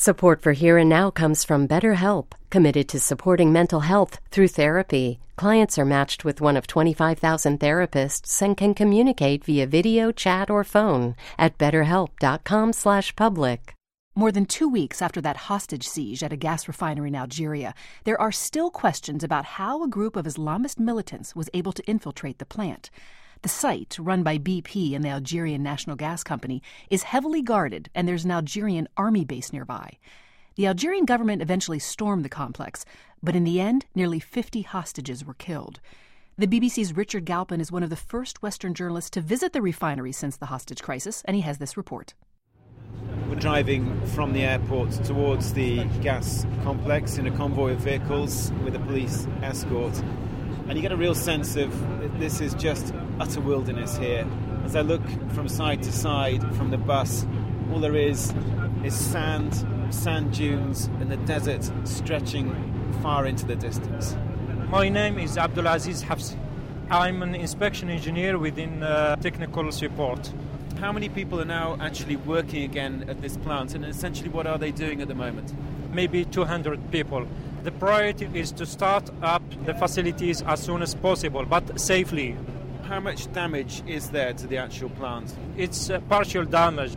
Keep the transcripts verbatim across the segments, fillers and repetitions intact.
Support for Here and Now comes from BetterHelp, committed to supporting mental health through therapy. Clients are matched with one of twenty-five thousand therapists and can communicate via video, chat, or phone at betterhelp.com slash public. More than two weeks after that hostage siege at a gas refinery in Algeria, there are still questions about how a group of Islamist militants was able to infiltrate the plant. The site, run by B P and the Algerian National Gas Company, is heavily guarded, and there's an Algerian army base nearby. The Algerian government eventually stormed the complex, but in the end, nearly fifty hostages were killed. The B B C's Richard Galpin is one of the first Western journalists to visit the refinery since the hostage crisis, and he has this report. We're driving from the airport towards the gas complex in a convoy of vehicles with a police escort. And you get a real sense of this is just utter wilderness here. As I look from side to side from the bus, all there is is sand, sand dunes, and the desert stretching far into the distance. My name is Abdulaziz Hafsi. I'm an inspection engineer within uh, technical support. How many people are now actually working again at this plant, and essentially what are they doing at the moment? Maybe two hundred people. The priority is to start up the facilities as soon as possible, but safely. How much damage is there to the actual plant? It's uh, partial damage.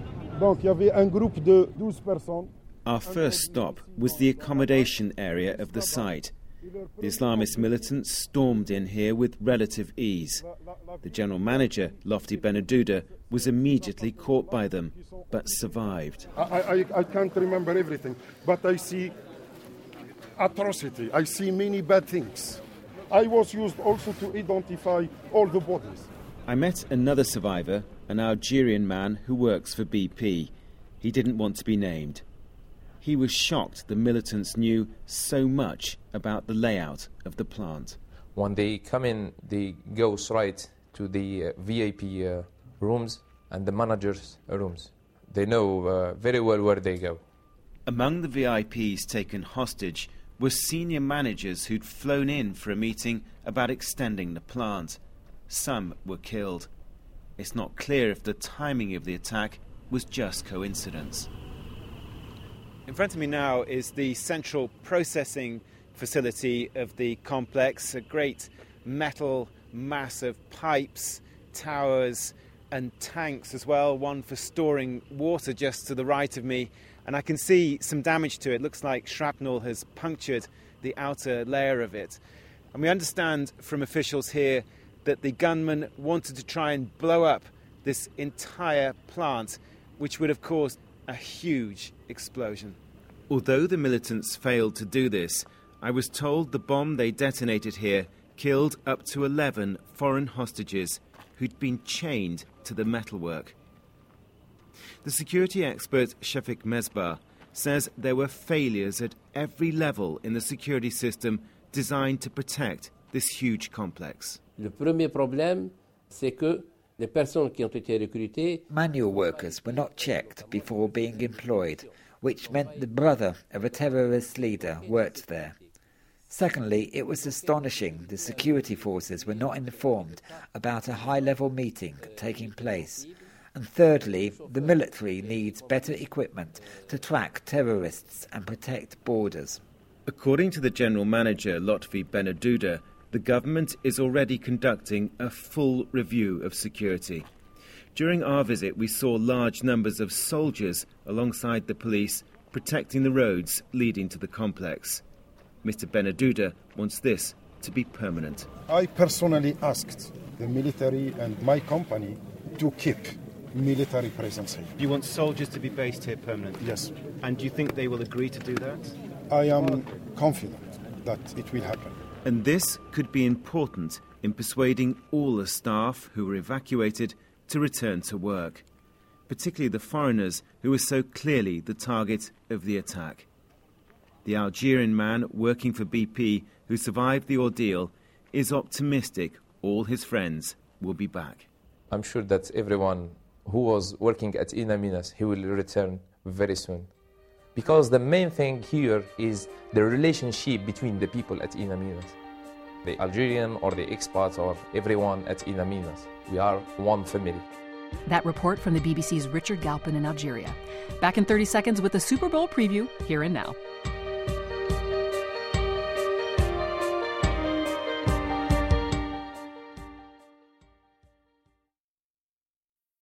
Our first stop was the accommodation area of the site. The Islamist militants stormed in here with relative ease. The general manager, Lofty Benedouda, was immediately caught by them, but survived. I, I, I can't remember everything, but I see atrocity. I see many bad things. I was used also to identify all the bodies. I met another survivor, an Algerian man who works for B P. He didn't want to be named. He was shocked the militants knew so much about the layout of the plant. When they come in, they go straight to the uh, V I P uh, rooms and the managers' rooms. They know uh, very well where they go. Among the V I Ps taken hostage were senior managers who'd flown in for a meeting about extending the plant. Some were killed. It's not clear if the timing of the attack was just coincidence. In front of me now is the central processing facility of the complex, a great metal mass of pipes, towers and tanks as well, one for storing water just to the right of me. And I can see some damage to it. It looks like shrapnel has punctured the outer layer of it. And we understand from officials here that the gunman wanted to try and blow up this entire plant, which would have caused a huge explosion. Although the militants failed to do this, I was told the bomb they detonated here killed up to eleven foreign hostages who'd been chained to the metalwork. The security expert Shafik Mesbah says there were failures at every level in the security system designed to protect this huge complex. Le premier problème, c'est que les personnes qui ont été recrutées, manual workers were not checked before being employed, which meant the brother of a terrorist leader worked there. Secondly, it was astonishing the security forces were not informed about a high-level meeting taking place. And thirdly, the military needs better equipment to track terrorists and protect borders. According to the general manager, Lotfi Benedouda, the government is already conducting a full review of security. During our visit, we saw large numbers of soldiers alongside the police protecting the roads leading to the complex. Mister Benedouda wants this to be permanent. I personally asked the military and my company to keep military presence here. Do you want soldiers to be based here permanently? Yes. And do you think they will agree to do that? I am confident that it will happen. And this could be important in persuading all the staff who were evacuated to return to work, particularly the foreigners who were so clearly the target of the attack. The Algerian man working for B P who survived the ordeal is optimistic all his friends will be back. I'm sure that everyone who was working at In Amenas, he will return very soon. Because the main thing here is the relationship between the people at In Amenas. The Algerian or the expats or everyone at In Amenas. We are one family. That report from the B B C's Richard Galpin in Algeria. Back in thirty seconds with the Super Bowl preview, here and now.